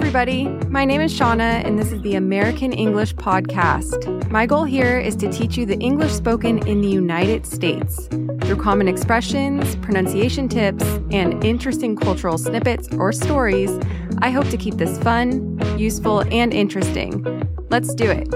everybody. My name is Shauna, and this is the American English Podcast. My goal here is to teach you the English spoken in the United States through common expressions, pronunciation tips, and interesting cultural snippets or stories. I hope to keep this fun, useful, and interesting. Let's do it.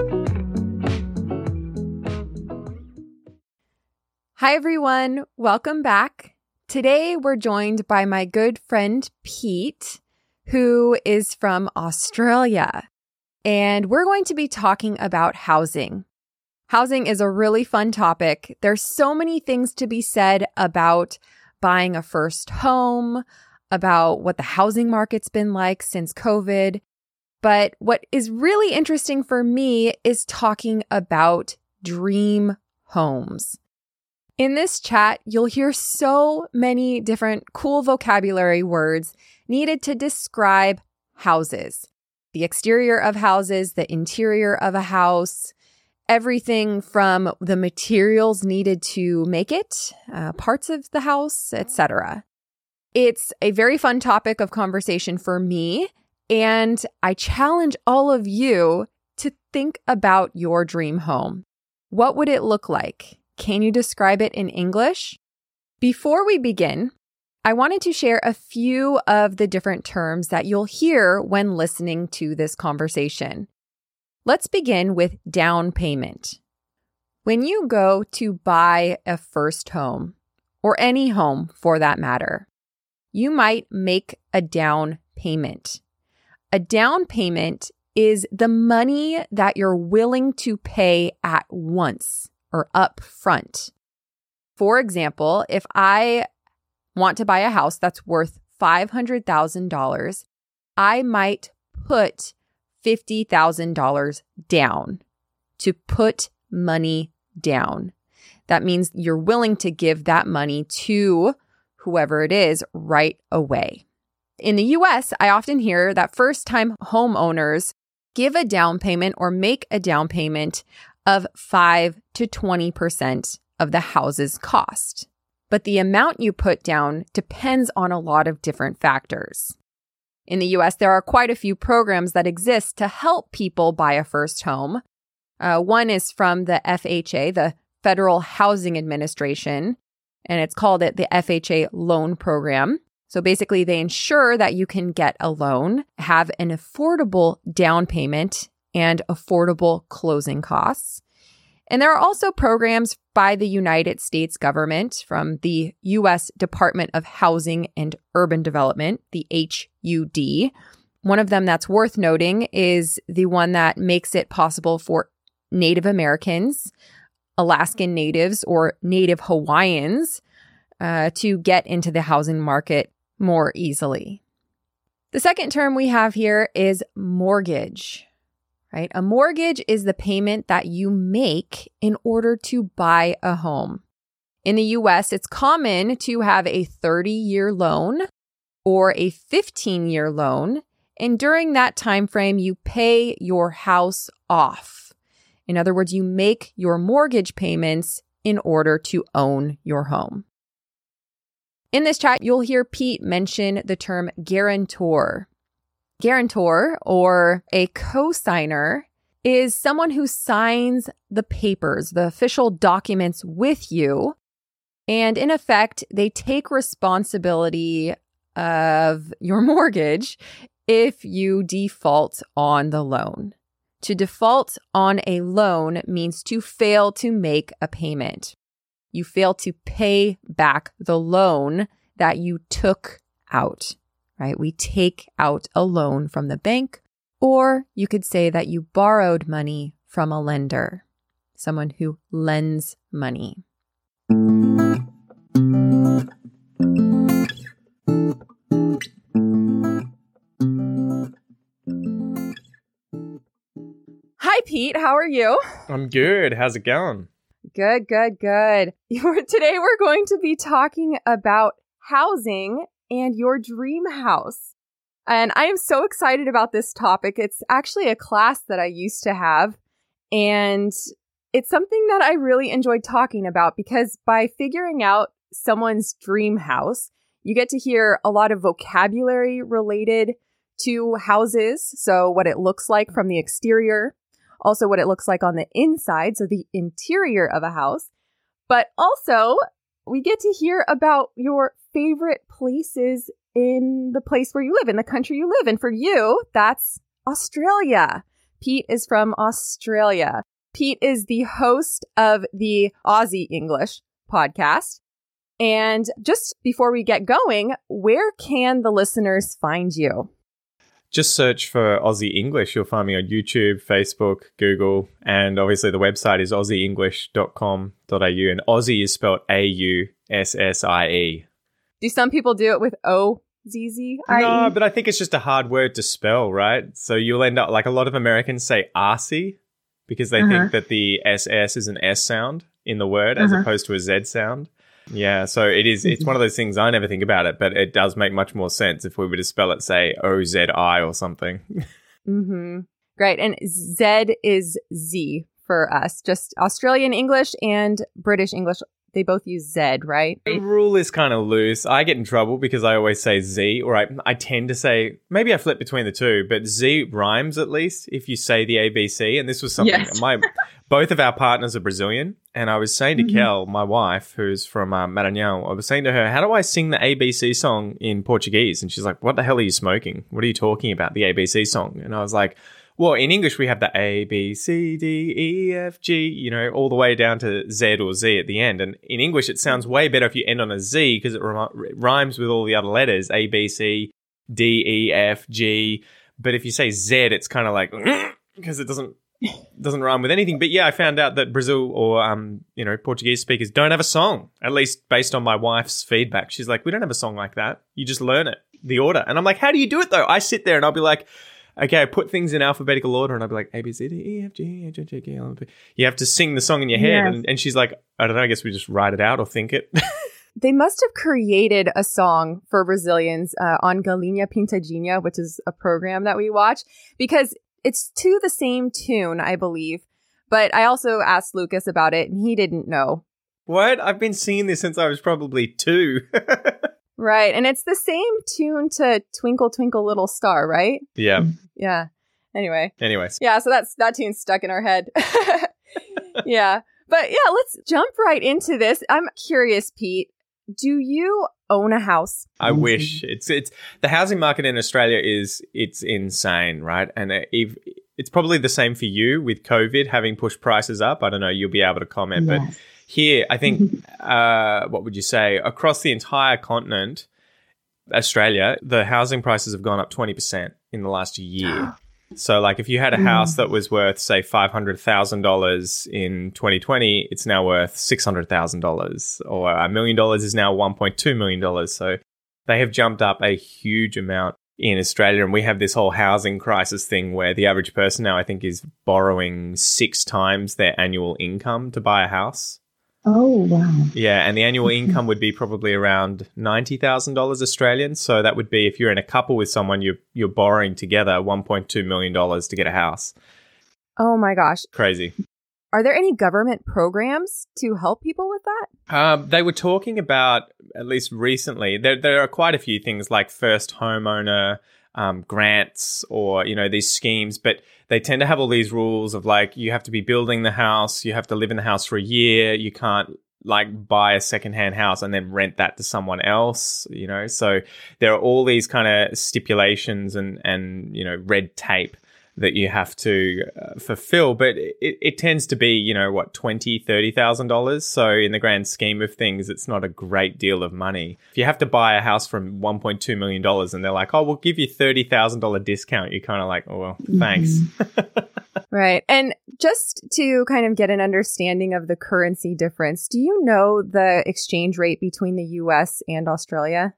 Hi, everyone. Welcome back. Today, we're joined by my good friend, Pete, who is from Australia. And we're going to be talking about housing. Housing is a really fun topic. There's so many things to be said about buying a first home, about what the housing market's been like since COVID. But what is really interesting for me is talking about dream homes. In this chat, you'll hear so many different cool vocabulary words needed to describe houses. The exterior of houses, the interior of a house, everything from the materials needed to make it, parts of the house, etc. It's a very fun topic of conversation for me, and I challenge all of you to think about your dream home. What would it look like? Can you describe it in English? Before we begin, I wanted to share a few of the different terms that you'll hear when listening to this conversation. Let's begin with down payment. When you go to buy a first home, or any home for that matter, you might make a down payment. A down payment is the money that you're willing to pay at once or up front. For example, if I want to buy a house that's worth $500,000, I might put $50,000 down. To put money down. That means you're willing to give that money to whoever it is right away. In the US, I often hear that first-time homeowners give a down payment or make a down payment of 5 to 20% of the house's cost. But the amount you put down depends on a lot of different factors. In the US, there are quite a few programs that exist to help people buy a first home. One is from the FHA, the Federal Housing Administration, and it's called the FHA Loan Program. So basically, they ensure that you can get a loan, have an affordable down payment, and affordable closing costs. And there are also programs by the United States government from the U.S. Department of Housing and Urban Development, the HUD. One of them that's worth noting is the one that makes it possible for Native Americans, Alaskan Natives, or Native Hawaiians to get into the housing market more easily. The second term we have here is mortgage. Right? A mortgage is the payment that you make in order to buy a home. In the US, it's common to have a 30-year loan or a 15-year loan, and during that time frame, you pay your house off. In other words, you make your mortgage payments in order to own your home. In this chat, you'll hear Pete mention the term guarantor. Guarantor, or a co-signer, is someone who signs the papers, the official documents with you, and in effect, they take responsibility of your mortgage if you default on the loan. To default on a loan means to fail to make a payment. You fail to pay back the loan that you took out. Right? We take out a loan from the bank, or you could say that you borrowed money from a lender, someone who lends money. Hi, Pete. How are you? I'm good. How's it going? Good. Today, we're going to be talking about housing and your dream house. And I am so excited about this topic. It's actually a class that I used to have, and it's something that I really enjoyed talking about because by figuring out someone's dream house, you get to hear a lot of vocabulary related to houses. So what it looks like from the exterior, also what it looks like on the inside, so the interior of a house. But also we get to hear about your favorite places in the place where you live, in the country you live. And for you, that's Australia. Pete is from Australia. Pete is the host of the Aussie English podcast. And just before we get going, where can the listeners find you? Just search for Aussie English. You'll find me on YouTube, Facebook, Google, and obviously the website is aussieenglish.com.au, and Aussie is spelled A-U-S-S-I-E. Do some people do it with O-Z-Z-I-E? No, but I think it's just a hard word to spell, right? So you'll end up, like a lot of Americans say Arsie because they think that the SS is an S sound in the word as opposed to a Z sound. Yeah, so it's one of those things I never think about it, but it does make much more sense if we were to spell it, say, O-Z-I or something. Great. And Z is Z for us, just Australian English and British English. They both use Z, right? The rule is kind of loose. I get in trouble because I always say Z, or I tend to say, maybe I flip between the two, but Z rhymes at least if you say the ABC. And this was something, both of our partners are Brazilian. And I was saying to Kel, my wife, who's from Maranhão, I was saying to her, how do I sing the ABC song in Portuguese? And she's like, what the hell are you smoking? What are you talking about, the ABC song? And I was like, well, in English, we have the A, B, C, D, E, F, G, all the way down to Z or Z at the end. And in English, it sounds way better if you end on a Z because it rhymes with all the other letters, A, B, C, D, E, F, G. But if you say Z, it's kind of like, because it doesn't rhyme with anything. But yeah, I found out that Brazil or, Portuguese speakers don't have a song, at least based on my wife's feedback. She's like, we don't have a song like that. You just learn it, the order. And I'm like, how do you do it though? I sit there and I'll be like, okay, I put things in alphabetical order and I'll be like, A, B, C, D, E, F, G, H, I, J, K, L, M, P. You have to sing the song in your head. Yes. And she's like, I don't know, I guess we just write it out or think it. They must have created a song for Brazilians on Galinha Pintadinha, which is a program that we watch, because it's to the same tune, I believe. But I also asked Lucas about it and he didn't know. What? I've been singing this since I was probably 2. Right. And it's the same tune to Twinkle, Twinkle, Little Star, right? Yeah. Yeah. Anyways. Yeah. So that tune's stuck in our head. Yeah. But yeah, let's jump right into this. I'm curious, Pete, do you own a house? I wish. It's the housing market in Australia it's insane, right? And it's probably the same for you with COVID having pushed prices up. I don't know, you'll be able to comment, but here, I think, what would you say? Across the entire continent, Australia, the housing prices have gone up 20% in the last year. So, like, if you had a house that was worth, say, $500,000 in 2020, it's now worth $600,000, or $1 million is now $1.2 million. So they have jumped up a huge amount in Australia, and we have this whole housing crisis thing where the average person now, I think, is borrowing 6 times their annual income to buy a house. Oh, wow. Yeah, and the annual income would be probably around $90,000 Australian. So that would be, if you're in a couple with someone, you're borrowing together $1.2 million to get a house. Oh my gosh. Crazy. Are there any government programs to help people with that? They were talking about, at least recently, there are quite a few things like first homeowner grants or, these schemes, but they tend to have all these rules of like, you have to be building the house, you have to live in the house for a year, you can't like buy a secondhand house and then rent that to someone else, so there are all these kind of stipulations and red tape that you have to fulfill, but it tends to be, $20,000, $30,000. So in the grand scheme of things, it's not a great deal of money. If you have to buy a house from $1.2 million and they're like, oh, we'll give you $30,000 discount, you're kind of like, oh, well, thanks. Right. And just to kind of get an understanding of the currency difference, do you know the exchange rate between the US and Australia?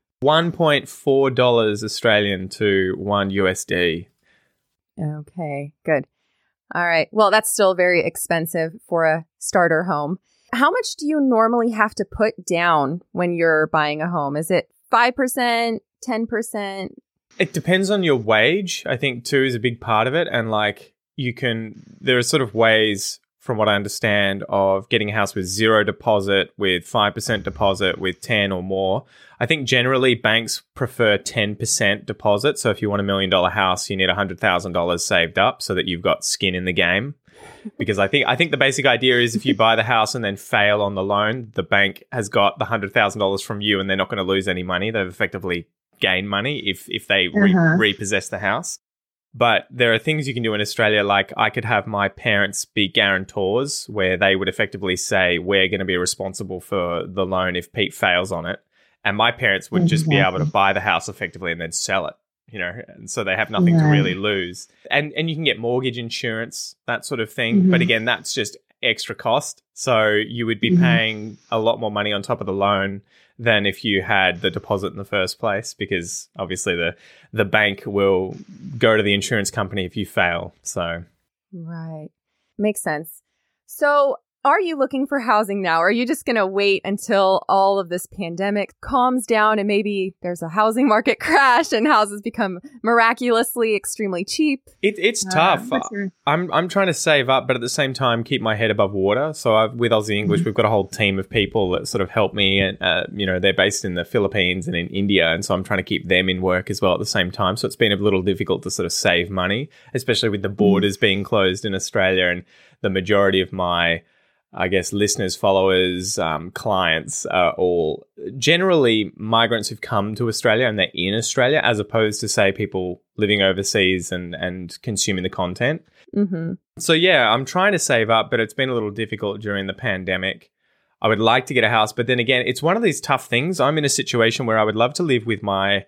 $1.4 Australian to $1 USD. Okay, good. All right. Well, that's still very expensive for a starter home. How much do you normally have to put down when you're buying a home? Is it 5%, 10%? It depends on your wage. I think too is a big part of it. And like there are sort of ways from what I understand, of getting a house with 0 deposit, with 5% deposit, with 10 or more. I think generally banks prefer 10% deposit. So if you want $1 million house, you need $100,000 saved up so that you've got skin in the game. Because I think the basic idea is if you buy the house and then fail on the loan, the bank has got the $100,000 from you and they're not going to lose any money. They've effectively gained money if they repossess the house. But there are things you can do in Australia, like I could have my parents be guarantors where they would effectively say, we're going to be responsible for the loan if Pete fails on it. And my parents would just be able to buy the house effectively and then sell it, and so they have nothing to really lose. And you can get mortgage insurance, that sort of thing. But again, that's just extra cost. So you would be paying a lot more money on top of the loan than if you had the deposit in the first place, because obviously the bank will go to the insurance company if you fail. So right. Makes sense. So are you looking for housing now? Or are you just going to wait until all of this pandemic calms down and maybe there's a housing market crash and houses become miraculously extremely cheap? It's tough. I'm trying to save up, but at the same time, keep my head above water. So with Aussie English, we've got a whole team of people that sort of help me. And, they're based in the Philippines and in India. And so I'm trying to keep them in work as well at the same time. So it's been a little difficult to sort of save money, especially with the borders being closed in Australia. And the majority of my listeners, followers, clients are all generally migrants who've come to Australia and they're in Australia, as opposed to, say, people living overseas and consuming the content. So, yeah, I'm trying to save up, but it's been a little difficult during the pandemic. I would like to get a house, but then again, it's one of these tough things. I'm in a situation where I would love to live with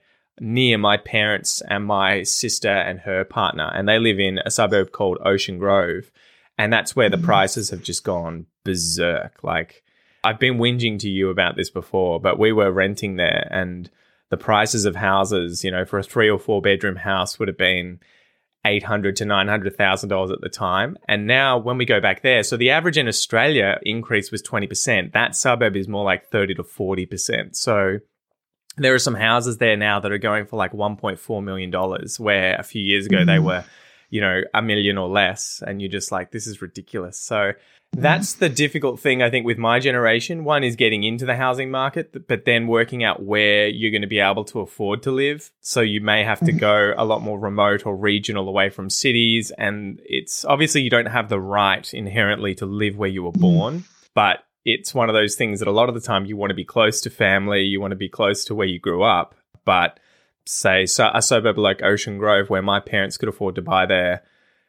near my parents and my sister and her partner, and they live in a suburb called Ocean Grove. And that's where the prices have just gone berserk. Like, I've been whinging to you about this before, but we were renting there and the prices of houses, for a 3 or 4 bedroom house would have been $800,000 to $900,000 at the time. And now when we go back there, so the average in Australia increase was 20%. That suburb is more like 30 to 40%. So there are some houses there now that are going for like $1.4 million, where a few years ago they were $1 million or less, and you're just like, this is ridiculous. So that's the difficult thing, I think, with my generation. One is getting into the housing market, but then working out where you're going to be able to afford to live. So you may have to go a lot more remote or regional away from cities. And it's obviously you don't have the right inherently to live where you were born, but it's one of those things that a lot of the time you want to be close to family, you want to be close to where you grew up. But say a suburb like Ocean Grove, where my parents could afford to buy there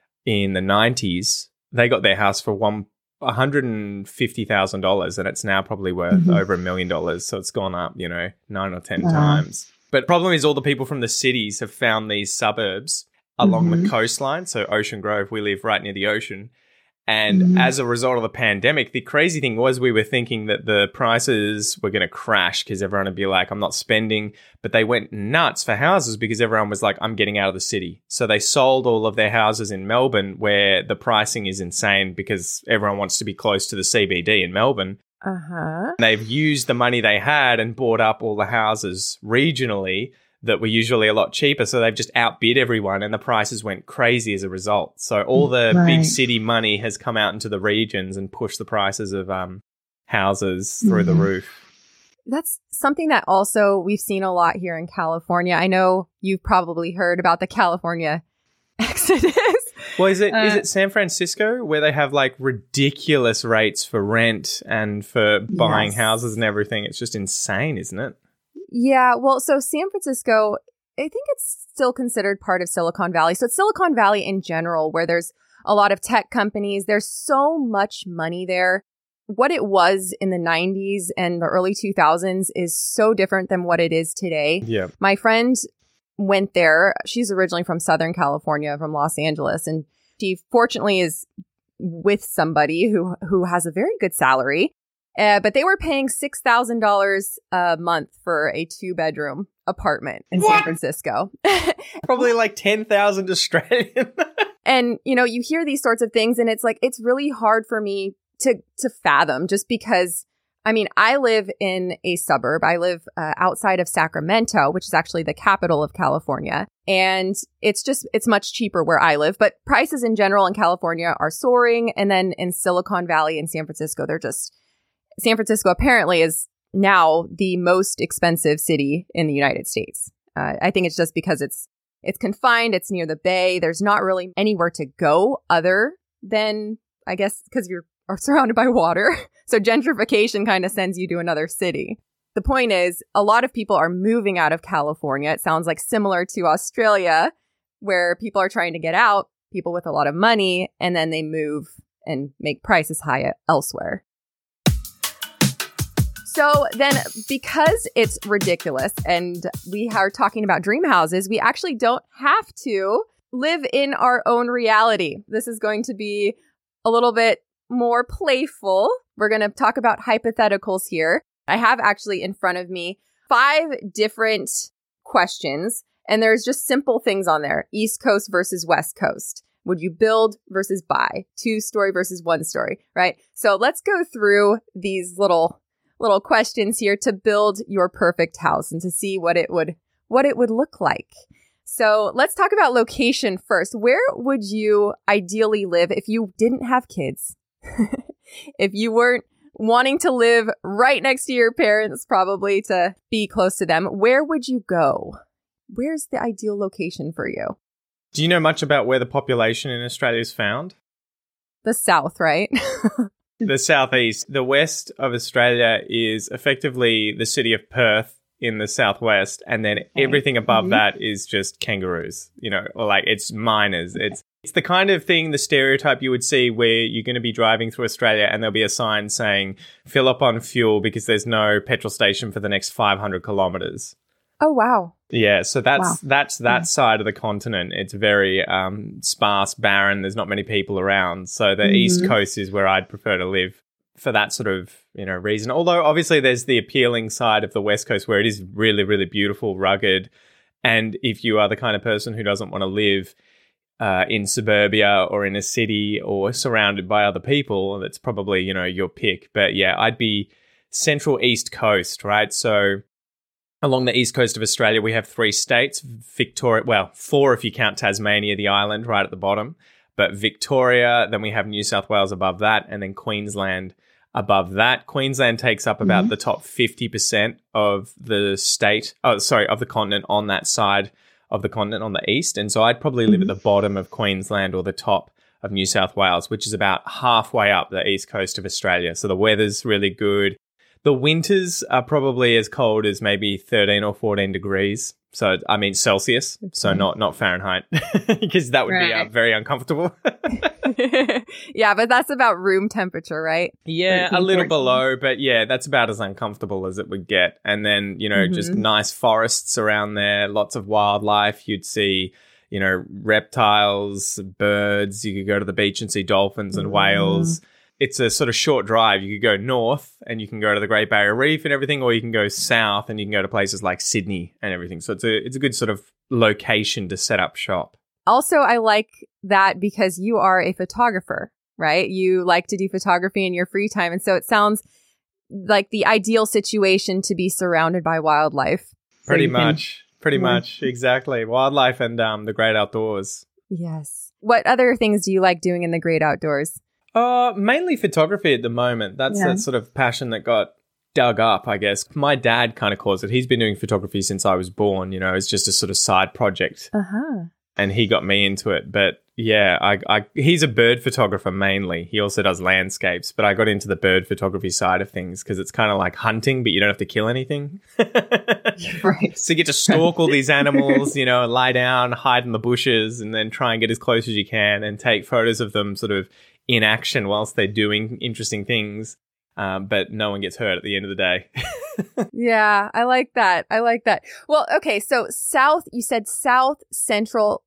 in the 90s, they got their house for $150,000, and it's now probably worth over $1 million. So it's gone up, 9 or 10 times. But the problem is all the people from the cities have found these suburbs along the coastline. So Ocean Grove, we live right near the ocean. And as a result of the pandemic, the crazy thing was we were thinking that the prices were going to crash because everyone would be like, I'm not spending. But they went nuts for houses because everyone was like, I'm getting out of the city. So they sold all of their houses in Melbourne, where the pricing is insane because everyone wants to be close to the CBD in Melbourne. They've used the money they had and bought up all the houses regionally that were usually a lot cheaper. So they've just outbid everyone and the prices went crazy as a result. So all the big city money has come out into the regions and pushed the prices of houses through the roof. That's something that also we've seen a lot here in California. I know you've probably heard about the California exodus. Well, is it San Francisco where they have like ridiculous rates for rent and for buying houses and everything? It's just insane, isn't it? Yeah, well, so San Francisco, I think it's still considered part of Silicon Valley. So it's Silicon Valley in general, where there's a lot of tech companies. There's so much money there. What it was in the 90s and the early 2000s is so different than what it is today. Yeah. My friend went there. She's originally from Southern California, from Los Angeles. And she fortunately is with somebody who has a very good salary. But they were paying $6,000 a month for a 2-bedroom apartment in San Francisco. Probably like 10,000 Australian. And, you hear these sorts of things and it's like, it's really hard for me to fathom, just because I mean, I live in a suburb. I live outside of Sacramento, which is actually the capital of California. And it's much cheaper where I live. But prices in general in California are soaring. And then in Silicon Valley and San Francisco, San Francisco apparently is now the most expensive city in the United States. I think it's just because it's confined. It's near the bay. There's not really anywhere to go other than, I guess, because you're surrounded by water. So gentrification kind of sends you to another city. The point is, a lot of people are moving out of California. It sounds like similar to Australia, where people are trying to get out, people with a lot of money, and then they move and make prices high elsewhere. So then, because it's ridiculous and we are talking about dream houses, we actually don't have to live in our own reality. This is going to be a little bit more playful. We're going to talk about hypotheticals here. I have actually in front of me 5 different questions, and there's just simple things on there. East Coast versus West Coast. Would you build versus buy? 2-story versus 1-story, right? So let's go through these little questions here to build your perfect house and to see what it would look like. So let's talk about location first. Where would you ideally live if you didn't have kids? If you weren't wanting to live right next to your parents, probably to be close to them, where would you go? Where's the ideal location for you? Do you know much about where the population in Australia is found? The South, right? The southeast. The west of Australia is effectively the city of Perth in the southwest, and then everything above that is just kangaroos, or like it's miners. It's the kind of thing, the stereotype you would see where you're going to be driving through Australia and there'll be a sign saying, fill up on fuel because there's no petrol station for the next 500 kilometers. Oh, wow. Yeah, so that's that side of the continent. It's very sparse, barren. There's not many people around. So the East Coast is where I'd prefer to live for that sort of, reason. Although obviously there's the appealing side of the West Coast where it is really, really beautiful, rugged. And if you are the kind of person who doesn't want to live in suburbia or in a city or surrounded by other people, that's probably, your pick. But yeah, I'd be central East Coast, right? So along the east coast of Australia, we have 3 states, Victoria, well, 4 if you count Tasmania, the island right at the bottom, but Victoria, then we have New South Wales above that, and then Queensland above that. Queensland takes up about the top 50% of the of the continent on that side of the continent on the east. And so I'd probably live at the bottom of Queensland or the top of New South Wales, which is about halfway up the east coast of Australia. So the weather's really good. The winters are probably as cold as maybe 13 or 14 degrees. So, I mean, Celsius, so not Fahrenheit, because that would be very uncomfortable. Yeah, but that's about room temperature, right? Yeah, a little below, but yeah, that's about as uncomfortable as it would get. And then, just nice forests around there, lots of wildlife. You'd see, reptiles, birds. You could go to the beach and see dolphins and whales. It's a sort of short drive. You could go north and you can go to the Great Barrier Reef and everything, or you can go south and you can go to places like Sydney and everything. So it's a good sort of location to set up shop. Also, I like that because you are a photographer, right? You like to do photography in your free time. And so it sounds like the ideal situation to be surrounded by wildlife. Pretty much. Exactly. Wildlife and the great outdoors. Yes. What other things do you like doing in the great outdoors? Mainly photography at the moment. That's that sort of passion that got dug up, I guess. My dad kind of calls it. He's been doing photography since I was born, it's just a sort of side project. And he got me into it. But yeah, he's a bird photographer mainly. He also does landscapes, but I got into the bird photography side of things because it's kind of like hunting, but you don't have to kill anything. Right. So you get to stalk all these animals, lie down, hide in the bushes, and then try and get as close as you can and take photos of them sort of in action whilst they're doing interesting things, but no one gets hurt at the end of the day. Yeah, I like that. Well, okay, so south, you said south central,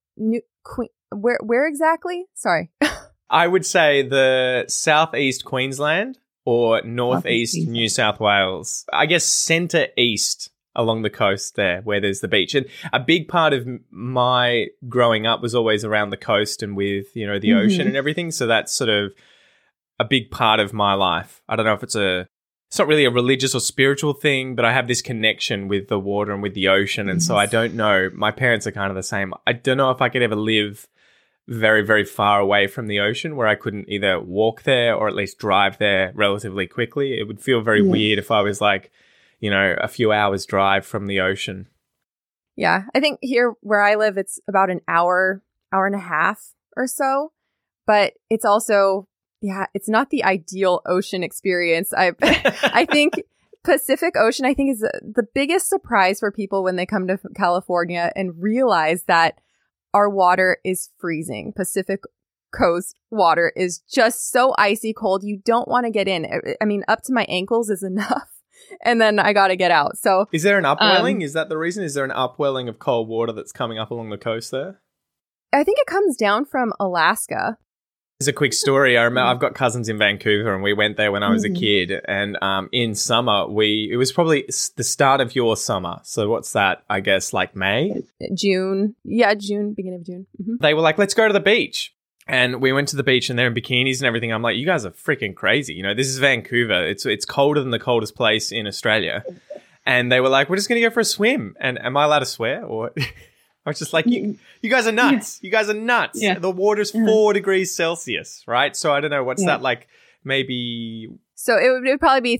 where exactly? Sorry. I would say the southeast Queensland or northeast New South Wales. I guess centre east along the coast there where there's the beach. And a big part of my growing up was always around the coast and with, the ocean and everything. So that's sort of a big part of my life. I don't know if it's a it's not really a religious or spiritual thing, but I have this connection with the water and with the ocean. And so I don't know. My parents are kind of the same. I don't know if I could ever live very, very far away from the ocean where I couldn't either walk there or at least drive there relatively quickly. It would feel very weird if I was like, a few hours drive from the ocean. Yeah. I think here where I live, it's about an hour and a half or so. But it's also, it's not the ideal ocean experience. I think Pacific Ocean, I think, is the biggest surprise for people when they come to California and realize that our water is freezing. Pacific Coast water is just so icy cold. You don't want to get in. I mean, up to my ankles is enough. And then I got to get out. So, is there an upwelling? Is that the reason? Is there an upwelling of cold water that's coming up along the coast there? I think it comes down from Alaska. There's a quick story. I remember I've got cousins in Vancouver, and we went there when I was a kid. And in summer, it was probably the start of your summer. So what's that? I guess like May? June. Yeah, June, beginning of June. Mm-hmm. They were like, let's go to the beach. And we went to the beach and they're in bikinis and everything. I'm like, you guys are freaking crazy. This is Vancouver. It's colder than the coldest place in Australia. And they were like, we're just going to go for a swim. And am I allowed to swear? Or I was just like, you guys are nuts. Yeah. You guys are nuts. Yeah. The water's 4 degrees Celsius, right? So I don't know. What's that like? Maybe. So it would probably be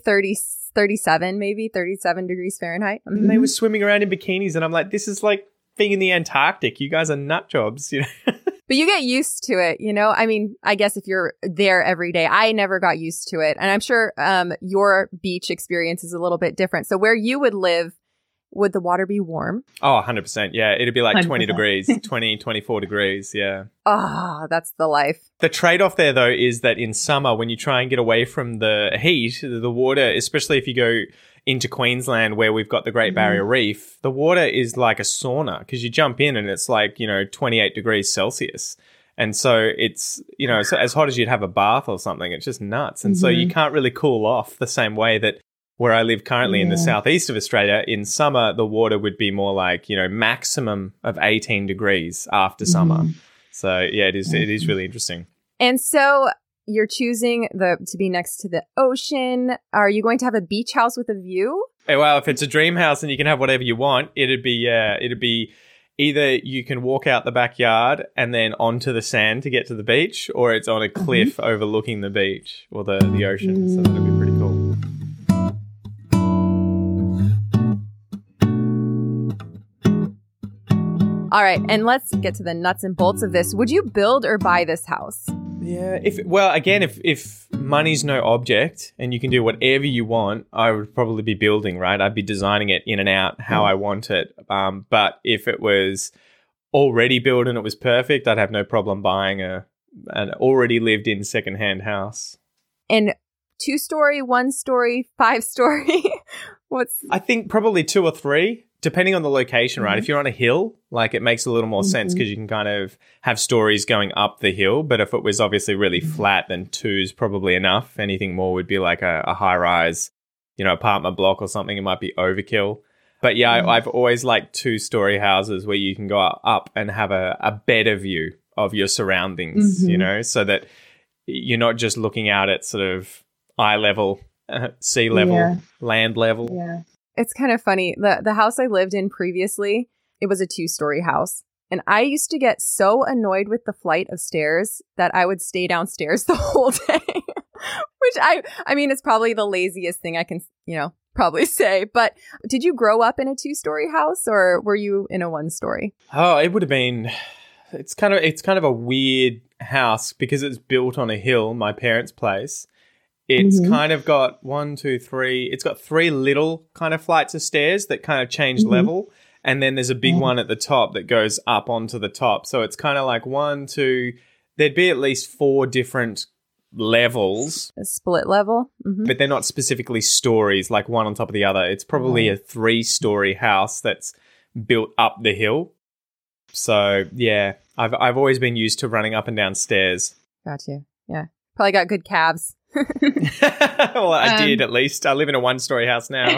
37, maybe 37 degrees Fahrenheit. Mm-hmm. And they were swimming around in bikinis. And I'm like, this is like being in the Antarctic. You guys are nut jobs, But you get used to it, I mean, I guess if you're there every day, I never got used to it. And I'm sure your beach experience is a little bit different. So where you would live, would the water be warm? Oh, 100%. Yeah. It'd be like 100%. 20 degrees, 20, 24 degrees. Yeah. Oh, that's the life. The trade-off there, though, is that in summer, when you try and get away from the heat, the water, especially if you go into Queensland where we've got the Great Barrier Reef, the water is like a sauna because you jump in and it's like, 28 degrees Celsius. And so it's, so as hot as you'd have a bath or something. It's just nuts. And so you can't really cool off the same way that where I live currently in the southeast of Australia, in summer, the water would be more like, maximum of 18 degrees after summer. So, yeah, it is really interesting. And so you're choosing to be next to the ocean. Are you going to have a beach house with a view? Well, if it's a dream house and you can have whatever you want, it'd be either you can walk out the backyard and then onto the sand to get to the beach, or it's on a cliff overlooking the beach or the ocean. So that'd be pretty cool. All right, and let's get to the nuts and bolts of this. Would you build or buy this house? Yeah, if money's no object and you can do whatever you want, I would probably be building, right? I'd be designing it in and out how I want it. But if it was already built and it was perfect, I'd have no problem buying an already lived in secondhand house. And 2-story, 1-story, 5-story? I think probably 2 or 3. Depending on the location, right? If you're on a hill, like it makes a little more sense because you can kind of have stories going up the hill. But if it was obviously really flat, then 2 is probably enough. Anything more would be like a high-rise, apartment block or something. It might be overkill. But yeah, I've always liked 2-story houses where you can go up and have a better view of your surroundings, so that you're not just looking out at sort of eye level, sea level, land level. Yeah. It's kind of funny. The house I lived in previously, it was a 2-story house. And I used to get so annoyed with the flight of stairs that I would stay downstairs the whole day. Which I mean, it's probably the laziest thing I can, probably say. But did you grow up in a 2-story house or were you in a 1-story? Oh, it would have been, it's kind of a weird house because it's built on a hill, my parents' place. It's kind of got 1, 2, 3. It's got 3 little kind of flights of stairs that kind of change level. And then there's a big one at the top that goes up onto the top. So it's kind of like 1, 2, there'd be at least 4 different levels. A split level. But they're not specifically stories like one on top of the other. It's probably a 3-story house that's built up the hill. So yeah, I've always been used to running up and down stairs. Got you. Yeah. Probably got good calves. Well, I did at least. I live in a 1-story house now.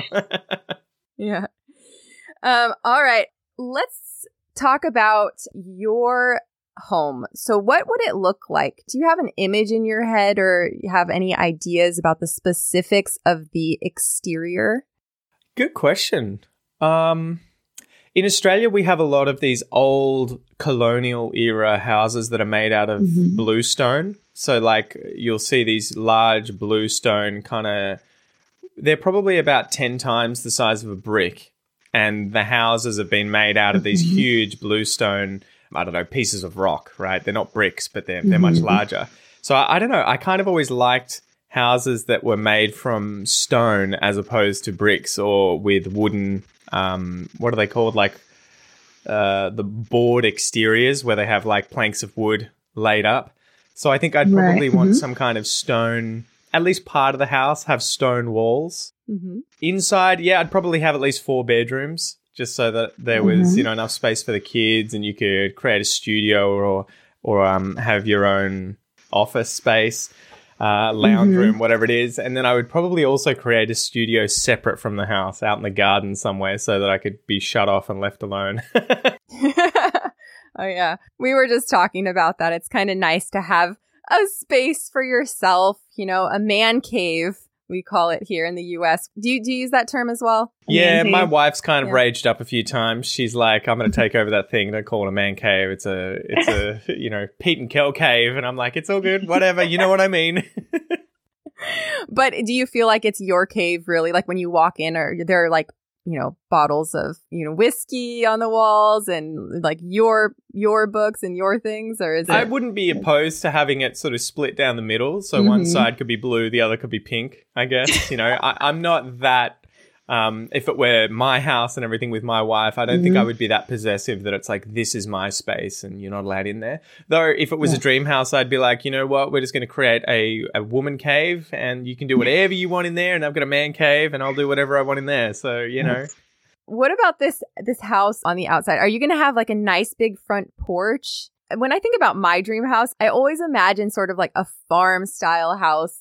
Yeah. All right. Let's talk about your home. So what would it look like? Do you have an image in your head or you have any ideas about the specifics of the exterior? Good question. In Australia, we have a lot of these old colonial era houses that are made out of bluestone. So like you'll see these large bluestone they're probably about 10 times the size of a brick. And the houses have been made out of these huge bluestone, I don't know, pieces of rock, right? They're not bricks, but they're much larger. So I don't know. I kind of always liked houses that were made from stone as opposed to bricks or with wooden, what are they called? Like the board exteriors where they have like planks of wood laid up. So I think I'd probably want some kind of stone, at least part of the house, have stone walls. Inside, I'd probably have at least 4 bedrooms just so that there was, enough space for the kids and you could create a studio or have your own office space, lounge room, whatever it is. And then I would probably also create a studio separate from the house out in the garden somewhere so that I could be shut off and left alone. Oh, yeah. We were just talking about that. It's kind of nice to have a space for yourself, a man cave. We call it here in the U.S. Do you use that term as well? Yeah, my wife's kind of raged up a few times. She's like, I'm going to take over that thing. Don't call it a man cave. It's a Pete and Kel cave. And I'm like, it's all good. Whatever. You know what I mean? But do you feel like it's your cave, really? Like when you walk in, or there are like, bottles of, whiskey on the walls and like your books and your things, or is it? I wouldn't be opposed to having it sort of split down the middle. So one side could be blue, the other could be pink, I guess. I'm not that, if it were my house and everything with my wife, I don't think I would be that possessive that it's like, this is my space and you're not allowed in there. Though if it was a dream house, I'd be like, you know what, we're just going to create a woman cave and you can do whatever you want in there. And I've got a man cave and I'll do whatever I want in there. So, What about this house on the outside? Are you going to have like a nice big front porch? When I think about my dream house, I always imagine sort of like a farm style house,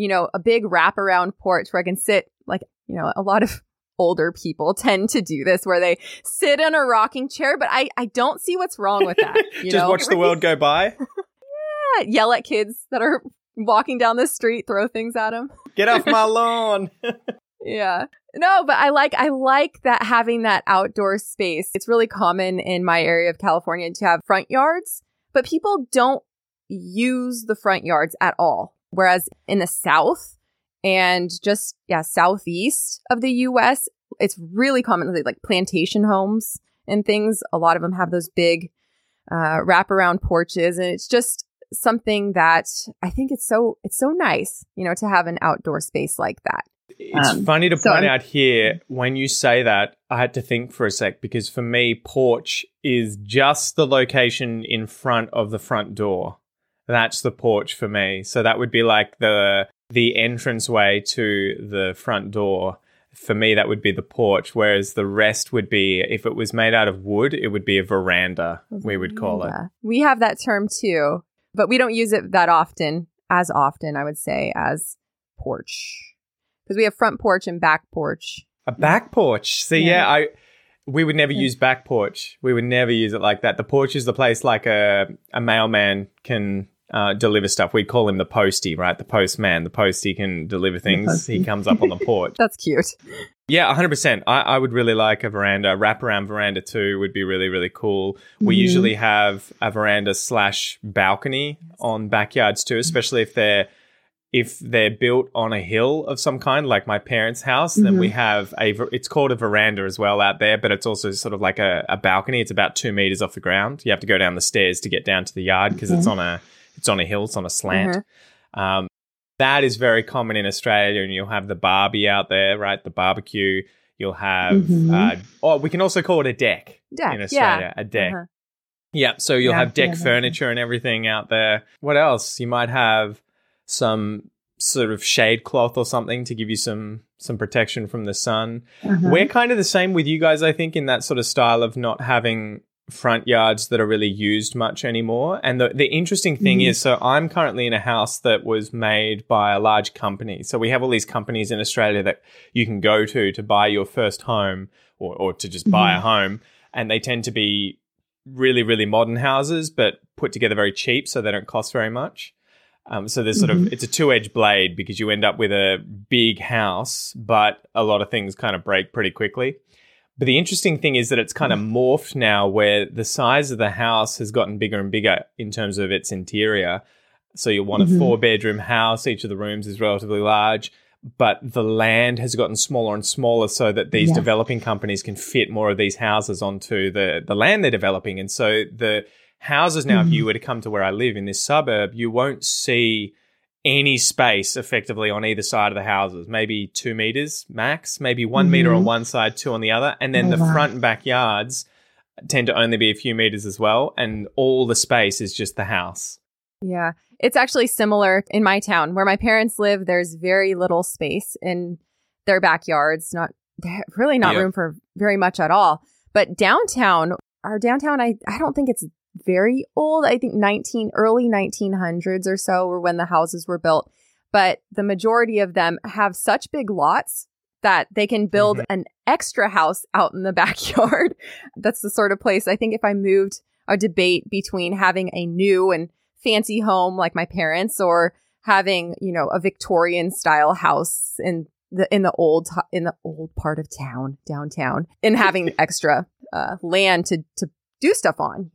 a big wraparound porch where I can sit like, a lot of older people tend to do this where they sit in a rocking chair, but I don't see what's wrong with that. Just watch the world go by? Yeah, yell at kids that are walking down the street, throw things at them. Get off my lawn. Yeah. No, but I like that, having that outdoor space. It's really common in my area of California to have front yards, but people don't use the front yards at all. Whereas in the South and just, southeast of the U.S., it's really common, like plantation homes and things. A lot of them have those big wraparound porches, and it's just something that I think it's so nice, to have an outdoor space like that. It's funny to point out here, when you say that, I had to think for a sec, because for me, porch is just the location in front of the front door. That's the porch for me. So that would be like the entranceway to the front door. For me, that would be the porch, whereas the rest would be, if it was made out of wood, it would be a veranda, we would call it. We have that term too, but we don't use it that often, I would say, as porch. Because we have front porch and back porch. A back porch. See, we would never use back porch. We would never use it like that. The porch is the place like a mailman can deliver stuff. We call him the postie, right? The postman. The postie can deliver things. He comes up on the porch. That's cute. Yeah, 100%. I would really like a veranda. Wraparound veranda too would be really, really cool. We usually have a veranda / balcony on backyards too, especially if they're built on a hill of some kind, like my parents' house, then we have it's called a veranda as well out there, but it's also sort of like a balcony. It's about 2 meters off the ground. You have to go down the stairs to get down to the yard because it's on a hill, it's on a slant. That is very common in Australia, and you'll have the barbie out there, right? The barbecue. You'll have, we can also call it a deck in Australia, a deck. Yeah, so you'll have deck furniture and everything out there. What else? You might have some sort of shade cloth or something to give you some protection from the sun. We're kind of the same with you guys, I think, in that sort of style of not having front yards that are really used much anymore. And the interesting thing is, so I'm currently in a house that was made by a large company. So we have all these companies in Australia that you can go to buy your first home or to just buy a home. And they tend to be really, really modern houses, but put together very cheap, so they don't cost very much. So there's sort of, it's a two-edged blade because you end up with a big house, but a lot of things kind of break pretty quickly. But the interesting thing is that it's kind of morphed now where the size of the house has gotten bigger and bigger in terms of its interior. So you'll want a 4-bedroom house. Each of the rooms is relatively large, but the land has gotten smaller and smaller so that these developing companies can fit more of these houses onto the land they're developing. And so the houses now, if you were to come to where I live in this suburb, you won't see any space effectively on either side of the houses, maybe 2 meters max, maybe 1 meter on one side, 2 on the other. And then the front and backyards tend to only be a few meters as well. And all the space is just the house. Yeah. It's actually similar in my town where my parents live. There's very little space in their backyards, really not room for very much at all. But downtown, our downtown, I don't think it's very old. I think early 1900s or so were when the houses were built. But the majority of them have such big lots that they can build an extra house out in the backyard. That's the sort of place I think if I moved, a debate between having a new and fancy home like my parents or having, a Victorian style house in the old part of town, downtown, and having extra land to do stuff on,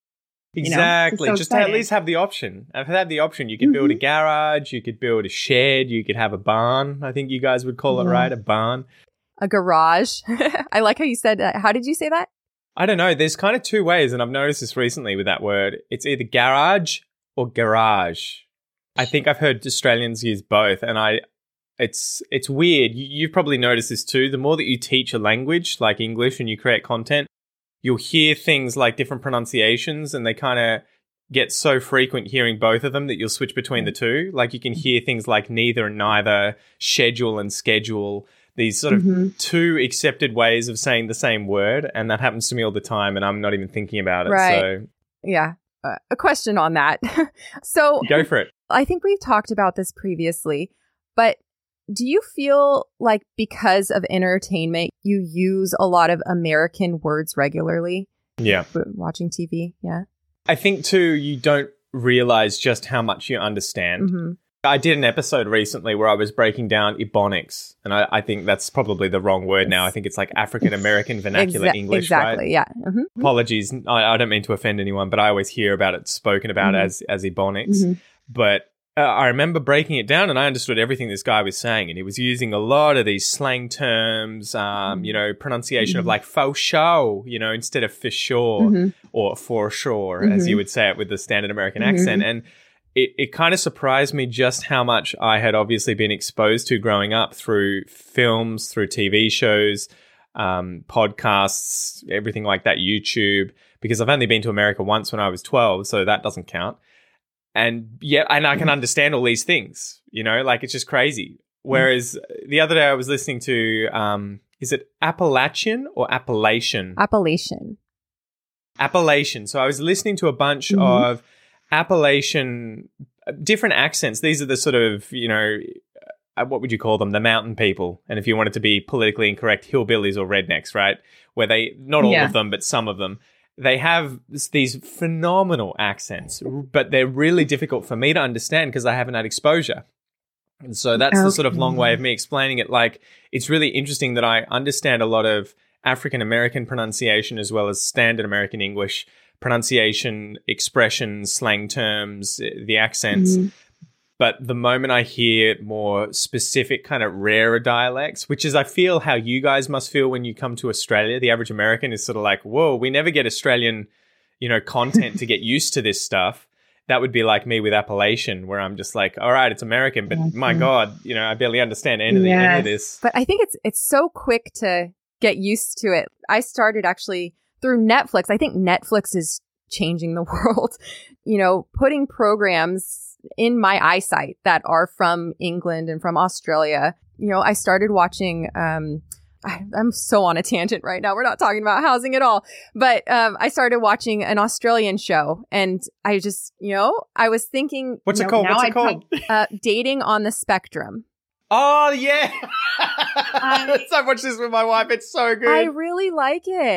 Exactly. So just to at least have the option. I've had the option. You could build a garage, you could build a shed, you could have a barn. I think you guys would call it, right? A barn. A garage. I like how you said that. How did you say that? I don't know. There's kind of two ways, and I've noticed this recently with that word. It's either garage or garage. I think I've heard Australians use both, and it's weird. You've probably noticed this too. The more that you teach a language like English and you create content, you'll hear things like different pronunciations, and they kind of get so frequent hearing both of them that you'll switch between the two. Like you can hear things like neither and neither, schedule and schedule, these sort of two accepted ways of saying the same word. And that happens to me all the time, and I'm not even thinking about it. Right. So yeah. A question on that. So go for it. I think we've talked about this previously, but do you feel like because of entertainment, you use a lot of American words regularly? Yeah. Watching TV? Yeah. I think, too, you don't realize just how much you understand. I did an episode recently where I was breaking down Ebonics, and I think that's probably the wrong word now. I think it's like African-American vernacular English, exactly, right? Yeah. Apologies. I don't mean to offend anyone, but I always hear about it spoken about as Ebonics. But I remember breaking it down and I understood everything this guy was saying. And he was using a lot of these slang terms, pronunciation of like faux show, instead of for sure or for sure, as you would say it with the standard American accent. And it kind of surprised me just how much I had obviously been exposed to growing up through films, through TV shows, podcasts, everything like that, YouTube, because I've only been to America once when I was 12, so that doesn't count. And I can understand all these things, like it's just crazy. Whereas the other day I was listening to, is it Appalachian or Appalachian? Appalachian. So I was listening to a bunch of Appalachian, different accents. These are the sort of, what would you call them? The mountain people. And if you wanted to be politically incorrect, hillbillies or rednecks, right? Where they, not all of them, but some of them. They have these phenomenal accents, but they're really difficult for me to understand because I haven't had exposure. And so that's the sort of long way of me explaining it. Like, it's really interesting that I understand a lot of African-American pronunciation as well as standard American English pronunciation, expressions, slang terms, the accents. But the moment I hear more specific kind of rarer dialects, which is I feel how you guys must feel when you come to Australia, the average American is sort of like, whoa, we never get Australian, content to get used to this stuff. That would be like me with Appalachian, where I'm just like, all right, it's American, but my God, I barely understand any of this. But I think it's so quick to get used to it. I started actually through Netflix. I think Netflix is changing the world, putting programs in my eyesight that are from England and from Australia. I started watching, I'm so on a tangent right now. We're not talking about housing at all. But I started watching an Australian show and I just, I was thinking. What's it called? Dating on the Spectrum. Oh, yeah. I watched this with my wife. It's so good. I really like it.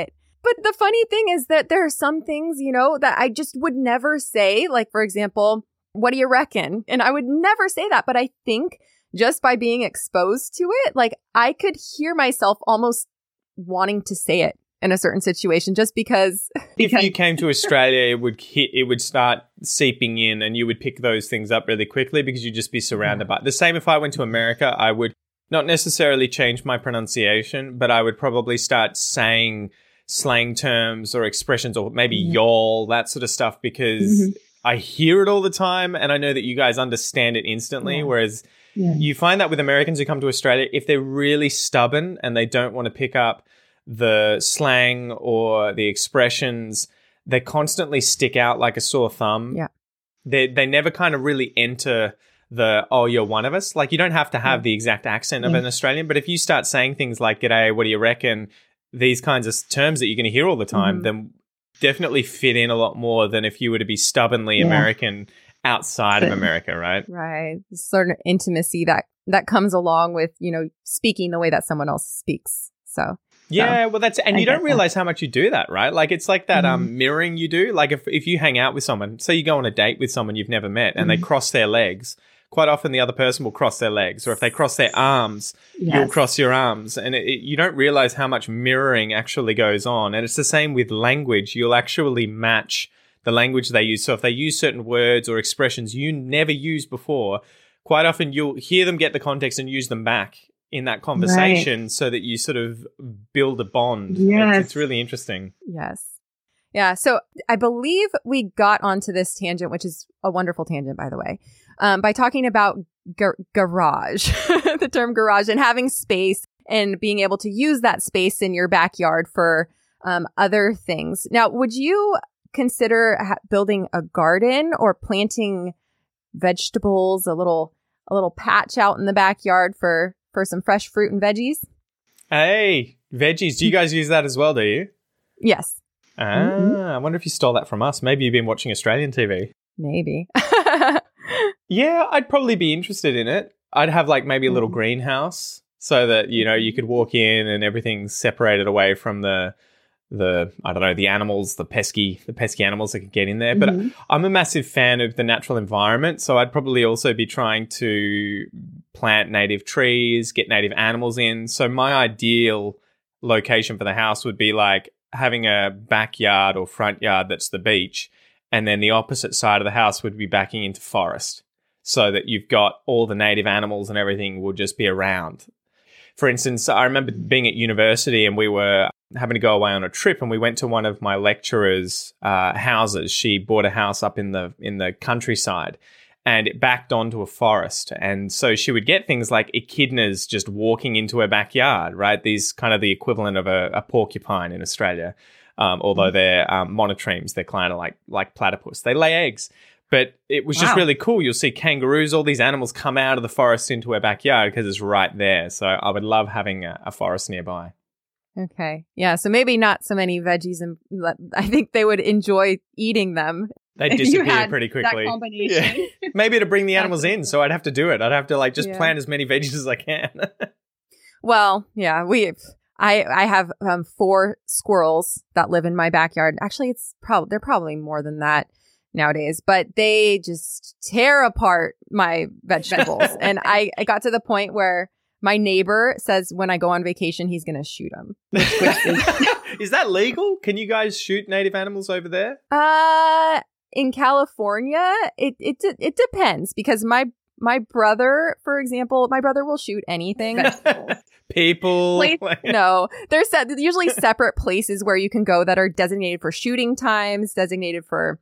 But the funny thing is that there are some things, that I just would never say. Like, for example, what do you reckon? And I would never say that. But I think just by being exposed to it, like I could hear myself almost wanting to say it in a certain situation just because. If you came to Australia, it would start seeping in and you would pick those things up really quickly because you'd just be surrounded by it. The same if I went to America, I would not necessarily change my pronunciation, but I would probably start saying slang terms or expressions or maybe y'all, that sort of stuff, because I hear it all the time and I know that you guys understand it instantly. Whereas you find that with Americans who come to Australia, if they're really stubborn and they don't want to pick up the slang or the expressions, they constantly stick out like a sore thumb. Yeah. They never kind of really enter the, oh, you're one of us. Like, you don't have to have the exact accent of an Australian, but if you start saying things like, g'day, what do you reckon? These kinds of terms that you're going to hear all the time, then definitely fit in a lot more than if you were to be stubbornly American outside of America, right? Right. Sort of intimacy that comes along with, speaking the way that someone else speaks. So. Yeah, well, and you don't realize how much you do that, right? Like, it's like that mirroring you do. Like, if you hang out with someone, say you go on a date with someone you've never met and they cross their legs, quite often the other person will cross their legs. Or if they cross their arms, you'll cross your arms. And you don't realize how much mirroring actually goes on. And it's the same with language. You'll actually match the language they use. So if they use certain words or expressions you never used before, quite often you'll hear them get the context and use them back in that conversation so that you sort of build a bond. Yes. It's really interesting. Yes. Yeah. So I believe we got onto this tangent, which is a wonderful tangent, by the way, by talking about garage, the term garage, and having space and being able to use that space in your backyard for other things. Now, would you consider building a garden or planting vegetables, a little patch out in the backyard for some fresh fruit and veggies? Hey, veggies. Do you guys use that as well, do you? Yes. I wonder if you stole that from us. Maybe you've been watching Australian TV. Maybe. Yeah, I'd probably be interested in it. I'd have like maybe a little greenhouse so that, you could walk in and everything's separated away from the I don't know, the animals, the pesky animals that could get in there. But I'm a massive fan of the natural environment. So I'd probably also be trying to plant native trees, get native animals in. So my ideal location for the house would be like having a backyard or front yard that's the beach. And then the opposite side of the house would be backing into forest so that you've got all the native animals and everything will just be around. For instance, I remember being at university and we were having to go away on a trip and we went to one of my lecturer's houses. She bought a house up in the countryside and it backed onto a forest. And so she would get things like echidnas just walking into her backyard, right? These kind of the equivalent of a porcupine in Australia, although they're monotremes. They're kind of like platypus. They lay eggs. But it was just really cool. You'll see kangaroos, all these animals come out of the forest into her backyard because it's right there. So I would love having a forest nearby. Okay. Yeah. So maybe not so many veggies, and I think they would enjoy eating them. They disappear pretty quickly. That combination. Yeah. Maybe to bring the animals in. So I'd have to do it. I'd have to plant as many veggies as I can. Well, yeah, I have 4 squirrels that live in my backyard. Actually, they're probably more than that nowadays, but they just tear apart my vegetables. And I got to the point where my neighbor says when I go on vacation, he's going to shoot them. Is that legal? Can you guys shoot native animals over there? In California, it depends because my brother, for example, will shoot anything. People. No, there's usually separate places where you can go that are designated for shooting times, designated for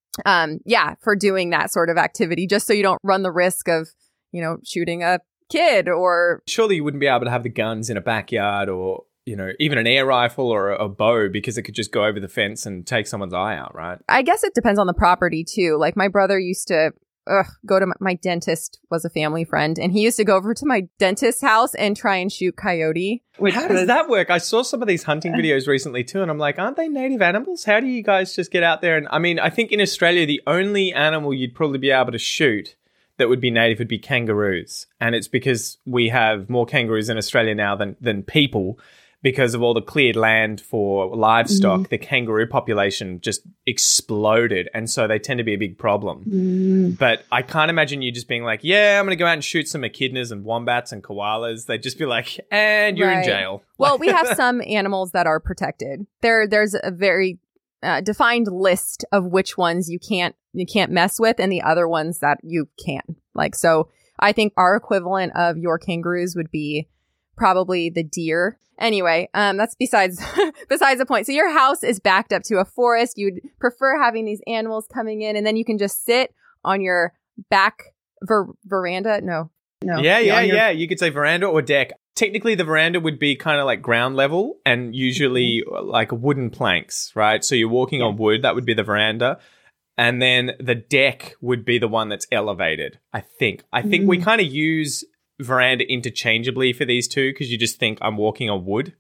for doing that sort of activity, just so you don't run the risk of, shooting a kid or. Surely you wouldn't be able to have the guns in a backyard or, even an air rifle or a bow because it could just go over the fence and take someone's eye out, right? I guess it depends on the property too. Like my brother used to go to my dentist was a family friend, and he used to go over to my dentist's house and try and shoot coyote. How does that work? I saw some of these hunting videos recently too, and I'm like, aren't they native animals? How do you guys just get out there? And I mean, I think in Australia, the only animal you'd probably be able to shoot that would be native would be kangaroos. And it's because we have more kangaroos in Australia now than people. because of all the cleared land for livestock, the kangaroo population just exploded. And so they tend to be a big problem. But I can't imagine you just being like, yeah, I'm going to go out and shoot some echidnas and wombats and koalas. They'd just be like, and you're in jail. Well, we have some animals that are protected. There's a very defined list of which ones you can't mess with and the other ones that you can. Like, so I think our equivalent of your kangaroos would be probably the deer. Anyway, that's besides the point. So your house is backed up to a forest. You'd prefer having these animals coming in, and then you can just sit on your back veranda. No. Yeah. You could say veranda or deck. Technically, the veranda would be kind of like ground level and usually like wooden planks, right? So you're walking on wood. That would be the veranda. And then the deck would be the one that's elevated, I think. I think we kind of use veranda interchangeably for these two because you just think I'm walking on wood.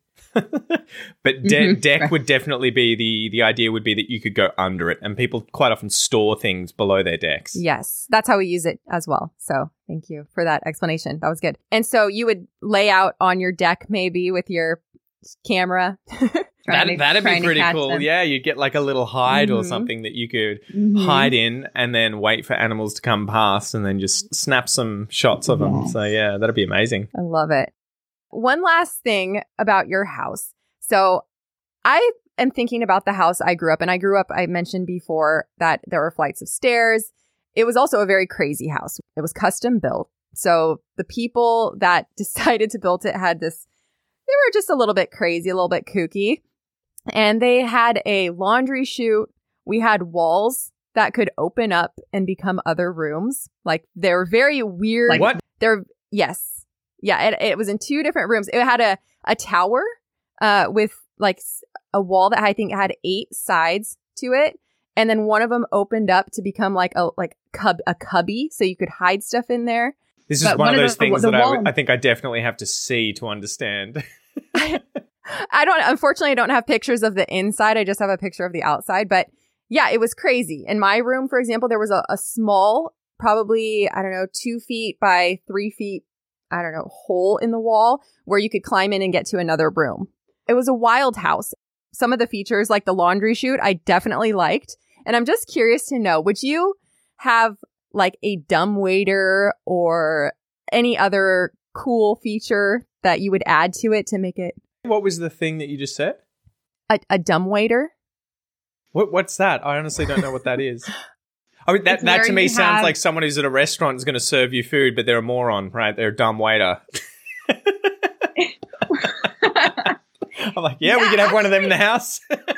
But deck would definitely be the idea would be that you could go under it, and people quite often store things below their decks. Yes, that's how we use it as well. So thank you for that explanation. That was good. And so you would lay out on your deck maybe with your camera. That'd be pretty cool. Them. Yeah, you'd get like a little hide or something that you could hide in and then wait for animals to come past and then just snap some shots of them. So yeah, that'd be amazing. I love it. One last thing about your house. So I am thinking about the house I grew up in. I mentioned before that there were flights of stairs. It was also a very crazy house. It was custom built. So the people that decided to build it they were just a little bit crazy, a little bit kooky. And they had a laundry chute. We had walls that could open up and become other rooms. Like, they were very weird. Like what? Yes. Yeah, it was in 2 different rooms. It had a tower with like a wall that I think had 8 sides to it. And then one of them opened up to become like a cubby. So you could hide stuff in there. This is one of those things that I think I definitely have to see to understand. Unfortunately, I don't have pictures of the inside. I just have a picture of the outside. But yeah, it was crazy. In my room, for example, there was a small, probably, 2 feet by 3 feet, hole in the wall where you could climb in and get to another room. It was a wild house. Some of the features, like the laundry chute, I definitely liked. And I'm just curious to know, would you have like a dumbwaiter or any other cool feature that you would add to it to make it? What was the thing that you just said? A dumbwaiter. What's that? I honestly don't know what that is. I mean, that to me sounds like someone who's at a restaurant is going to serve you food, but they're a moron, right? They're a dumb waiter. I'm like, yeah, we could have one of them in the house.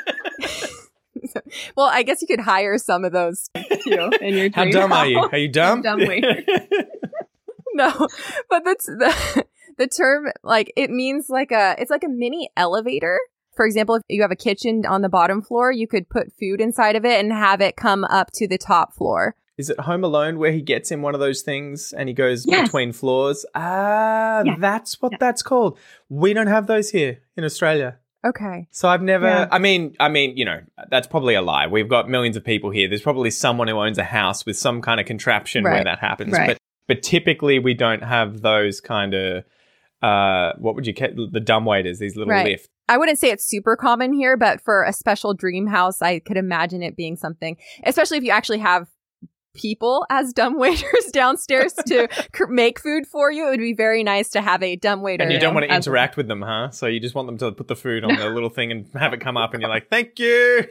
Well, I guess you could hire some of those too in your dream. How dumb are you? Are you dumb? Dumb waiter. No, but that's the term. Like, it means it's like a mini elevator. For example, if you have a kitchen on the bottom floor, you could put food inside of it and have it come up to the top floor. Is it Home Alone where he gets in one of those things and he goes between floors? That's what that's called. We don't have those here in Australia. Okay. So I've never, I mean, that's probably a lie. We've got millions of people here. There's probably someone who owns a house with some kind of contraption where that happens. Right. But typically we don't have those kind of, what would you call the dumbwaiters, these little lifts. I wouldn't say it's super common here, but for a special dream house, I could imagine it being something, especially if you actually have people as dumbwaiters downstairs to make food for you. It would be very nice to have a dumbwaiter. And you don't want to interact with them, huh? So you just want them to put the food on the little thing and have it come up and you're like, thank you.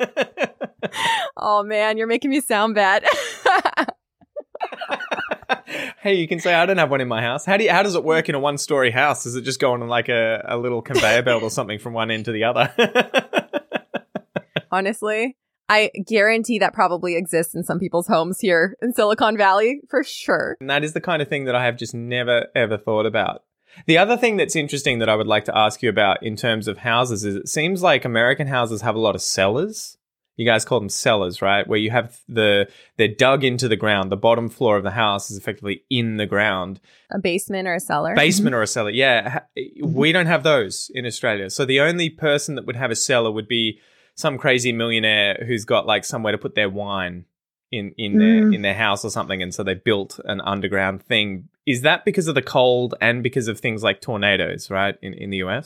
Oh man, you're making me sound bad. Hey, you can say I don't have one in my house. How does it work in a 1-story house? Does it just go on like a little conveyor belt or something from one end to the other? Honestly, I guarantee that probably exists in some people's homes here in Silicon Valley for sure. And that is the kind of thing that I have just never, ever thought about. The other thing that's interesting that I would like to ask you about in terms of houses is it seems like American houses have a lot of cellars. You guys call them cellars, right? Where you have they're dug into the ground. The bottom floor of the house is effectively in the ground. A basement or a cellar. Basement or a cellar, yeah. We don't have those in Australia. So the only person that would have a cellar would be some crazy millionaire who's got like somewhere to put their wine in their house or something. And so they built an underground thing. Is that because of the cold and because of things like tornadoes, right, in the US?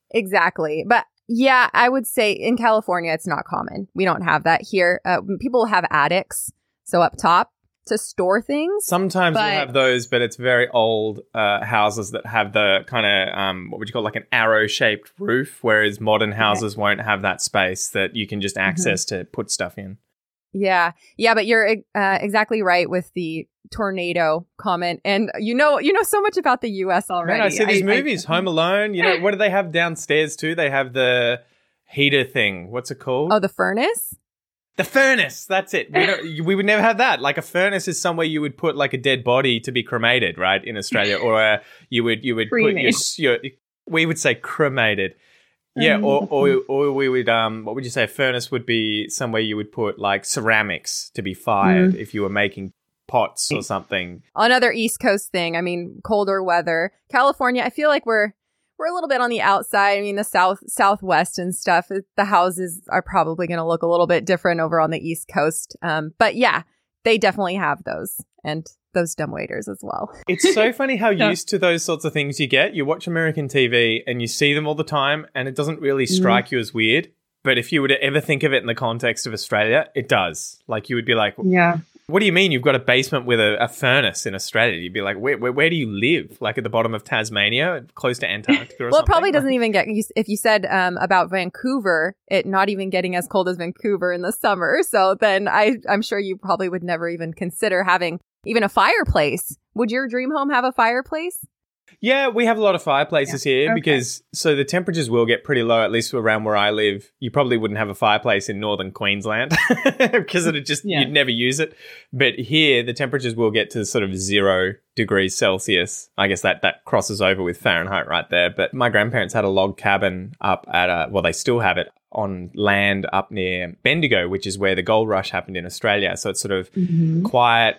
Exactly. But yeah, I would say in California, it's not common. We don't have that here. People have attics, so up top to store things. Sometimes we'll have those, but it's very old houses that have the kind of, what would you call, like an arrow-shaped roof, whereas modern houses won't have that space that you can just access to put stuff in. Yeah. Yeah, but you're exactly right with the tornado comment. And you know so much about the U.S. already. Man, I see these movies, Home Alone. You know, what do they have downstairs too? They have the heater thing. What's it called? Oh, the furnace? The furnace. That's it. We would never have that. Like a furnace is somewhere you would put like a dead body to be cremated, right? In Australia. Or you would put your, we would say cremated. Yeah, or we would what would you say? A furnace would be somewhere you would put like ceramics to be fired if you were making pots or something. Another East Coast thing. I mean, colder weather. California, I feel like we're a little bit on the outside. I mean, the southwest and stuff. The houses are probably going to look a little bit different over on the East Coast. But yeah, they definitely have those and those dumbwaiters as well. It's so funny how used to those sorts of things you get. You watch American TV and you see them all the time and it doesn't really strike you as weird. But if you were to ever think of it in the context of Australia, it does. Like you would be like, yeah. What do you mean you've got a basement with a furnace in Australia? You'd be like, where do you live? Like at the bottom of Tasmania, close to Antarctica or well, something? It probably doesn't even get, if you said about Vancouver, it not even getting as cold as Vancouver in the summer. So then I'm sure you probably would never even consider having even a fireplace. Would your dream home have a fireplace? Yeah, we have a lot of fireplaces here because so the temperatures will get pretty low, at least around where I live. You probably wouldn't have a fireplace in northern Queensland because it'd just you'd never use it. But here the temperatures will get to sort of 0 degrees Celsius. I guess that crosses over with Fahrenheit right there. But my grandparents had a log cabin up at they still have it on land up near Bendigo, which is where the gold rush happened in Australia. So it's sort of quiet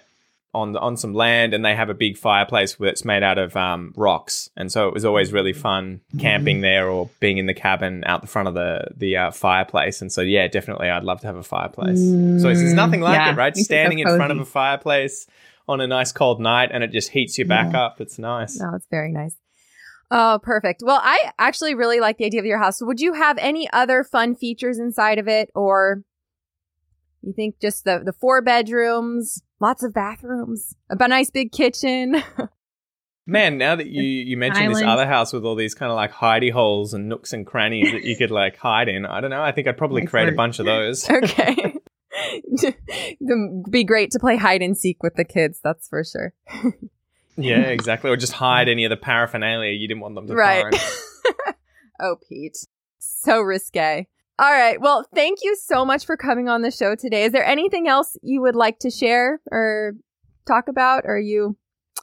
on some land, and they have a big fireplace that's made out of rocks. And so it was always really fun camping there or being in the cabin out the front of the fireplace. And so, yeah, definitely I'd love to have a fireplace. So there's nothing like it, right? Standing in front of a fireplace on a nice cold night and it just heats you back up. It's nice. Oh, it's very nice. Oh, perfect. Well, I actually really like the idea of your house. Would you have any other fun features inside of it, or you think just the 4 bedrooms, lots of bathrooms, a nice big kitchen? Man, now that you mentioned this other house with all these kind of like hidey holes and nooks and crannies that you could like hide in, I don't know. I think I'd probably create a bunch of those. Okay. Be great to play hide and seek with the kids, that's for sure. Yeah, exactly. Or just hide any of the paraphernalia you didn't want them to find. Oh, Pete. So risque. All right. Well, thank you so much for coming on the show today. Is there anything else you would like to share or talk about? Or you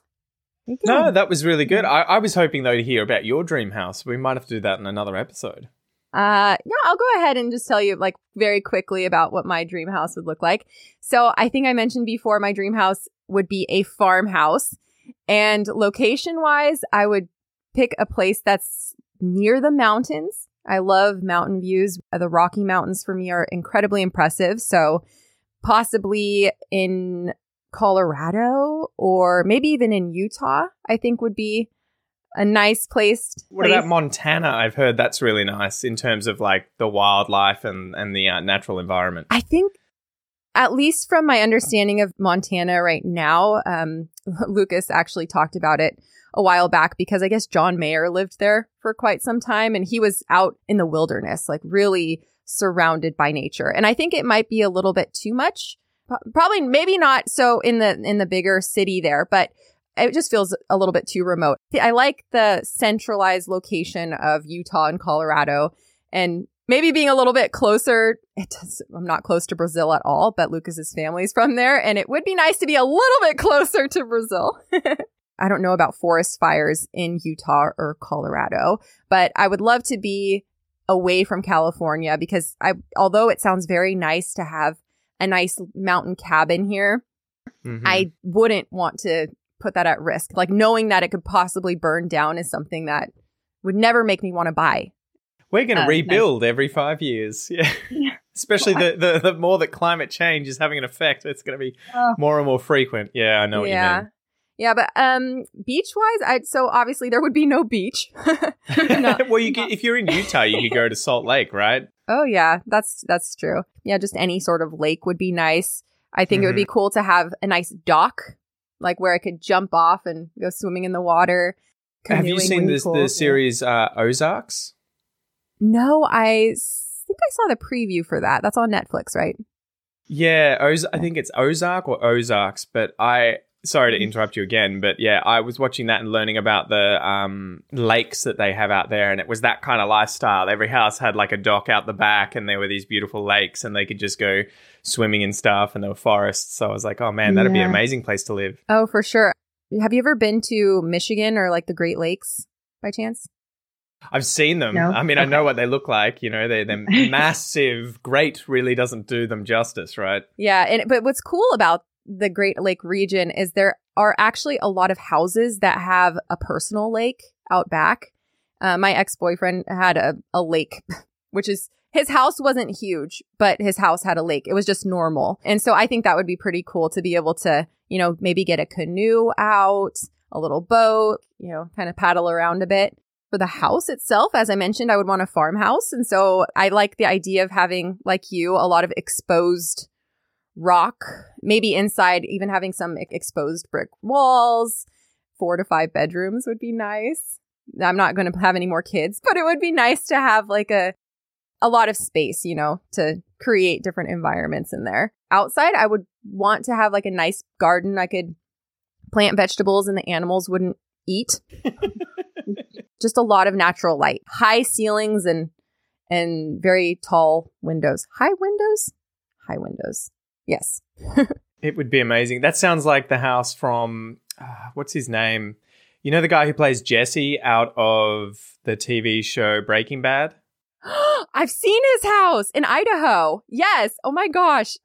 No, that was really good. I was hoping, though, to hear about your dream house. We might have to do that in another episode. Yeah, I'll go ahead and just tell you like very quickly about what my dream house would look like. So I think I mentioned before my dream house would be a farmhouse. And location wise, I would pick a place that's near the mountains. I love mountain views. The Rocky Mountains for me are incredibly impressive. So possibly in Colorado or maybe even in Utah, I think would be a nice place. What about Montana? I've heard that's really nice in terms of like the wildlife and the natural environment. I think, at least from my understanding of Montana right now, Lucas actually talked about it a while back because I guess John Mayer lived there for quite some time and he was out in the wilderness, like really surrounded by nature. And I think it might be a little bit too much. Probably, maybe not so in the bigger city there, but it just feels a little bit too remote. I like the centralized location of Utah and Colorado and maybe being a little bit closer. I'm not close to Brazil at all, but Lucas's family's from there. And it would be nice to be a little bit closer to Brazil. I don't know about forest fires in Utah or Colorado, but I would love to be away from California because although it sounds very nice to have a nice mountain cabin here, I wouldn't want to put that at risk. Like knowing that it could possibly burn down is something that would never make me want to buy. We're going to rebuild every 5 years. Yeah. Especially the more that climate change is having an effect, it's going to be more and more frequent. Yeah, I know what you mean. Yeah, but beach-wise, so obviously there would be no beach. Well, if you're in Utah, you could go to Salt Lake, right? Oh, yeah, that's true. Yeah, just any sort of lake would be nice. I think it would be cool to have a nice dock, like where I could jump off and go swimming in the water. Have you seen the series Ozarks? No, I think I saw the preview for that. That's on Netflix, right? Yeah, I think it's Ozark or Ozarks, but sorry to interrupt you again, but yeah, I was watching that and learning about the lakes that they have out there, and it was that kind of lifestyle. Every house had like a dock out the back, and there were these beautiful lakes, and they could just go swimming and stuff, and there were forests. So I was like, oh man, that'd be an amazing place to live. Oh, for sure. Have you ever been to Michigan or like the Great Lakes by chance? I've seen them. No? I mean, I know what they look like. You know, they're massive. Great really doesn't do them justice, right? Yeah, but what's cool about the Great Lake region is there are actually a lot of houses that have a personal lake out back. My ex-boyfriend had a lake, which is, his house wasn't huge, but his house had a lake. It was just normal. And so I think that would be pretty cool to be able to, you know, maybe get a canoe out, a little boat, you know, kind of paddle around a bit. For the house itself, as I mentioned, I would want a farmhouse. And so I like the idea of having, like you, a lot of exposed rock, maybe inside even having some exposed brick walls. 4 to 5 bedrooms would be nice. I'm not going to have any more kids, but it would be nice to have like a lot of space, you know, to create different environments in there. Outside, I would want to have like a nice garden. I could plant vegetables and the animals wouldn't eat. Just a lot of natural light, high ceilings and very tall windows. High windows. Yes. It would be amazing. That sounds like the house from, what's his name? You know, the guy who plays Jesse out of the TV show Breaking Bad? I've seen his house in Idaho. Yes. Oh my gosh.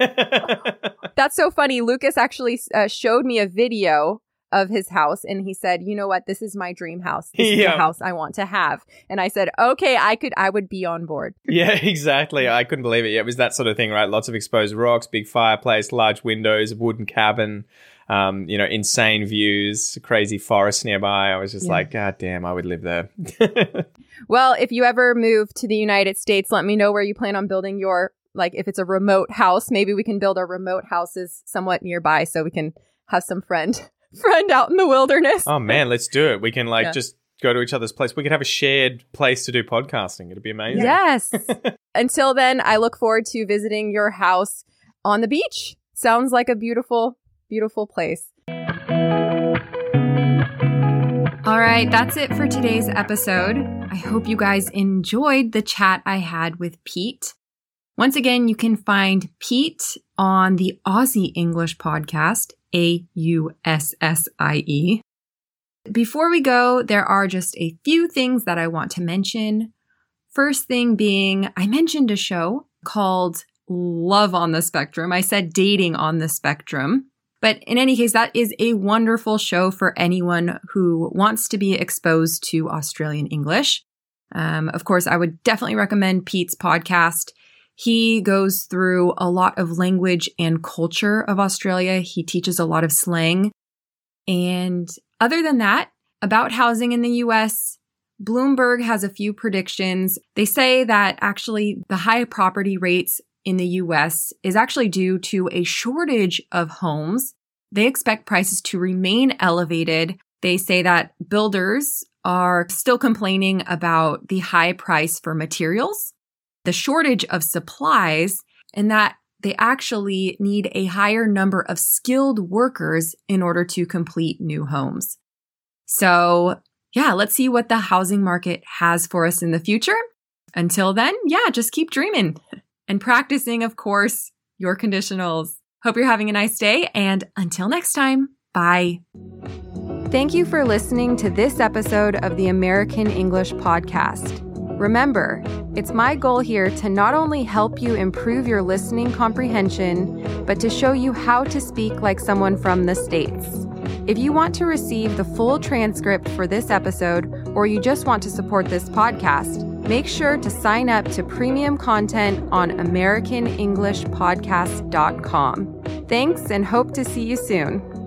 That's so funny. Lucas actually showed me a video of his house, and he said, you know what, this is my dream house. This is the house I want to have. And I said, okay, I would be on board. Yeah, exactly. I couldn't believe it. Yeah, it was that sort of thing, right? Lots of exposed rocks, big fireplace, large windows, wooden cabin, you know, insane views, crazy forest nearby. I was just like, God damn, I would live there. Well, if you ever move to the United States, let me know where you plan on building your, like, if it's a remote house, maybe we can build our remote houses somewhat nearby so we can have some friend out in the wilderness. Oh man, let's do it. We can just go to each other's place. We could have a shared place to do podcasting. It'd be amazing. Yes. Until then, I look forward to visiting your house on the beach. Sounds like a beautiful, beautiful place. All right, that's it for today's episode. I hope you guys enjoyed the chat I had with Pete. Once again, you can find Pete on the Aussie English podcast, AUSSIE. Before we go, there are just a few things that I want to mention. First thing being, I mentioned a show called Love on the Spectrum. I said Dating on the Spectrum. But in any case, that is a wonderful show for anyone who wants to be exposed to Australian English. Of course, I would definitely recommend Pete's podcast. He goes through a lot of language and culture of Australia. He teaches a lot of slang. And other than that, about housing in the US, Bloomberg has a few predictions. They say that actually the high property rates in the US is actually due to a shortage of homes. They expect prices to remain elevated. They say that builders are still complaining about the high price for materials, the shortage of supplies, and that they actually need a higher number of skilled workers in order to complete new homes. So, yeah, let's see what the housing market has for us in the future. Until then, just keep dreaming and practicing, of course, your conditionals. Hope you're having a nice day, and until next time, bye. Thank you for listening to this episode of the American English Podcast. Remember, it's my goal here to not only help you improve your listening comprehension, but to show you how to speak like someone from the States. If you want to receive the full transcript for this episode, or you just want to support this podcast, make sure to sign up to premium content on AmericanEnglishPodcast.com. Thanks, and hope to see you soon.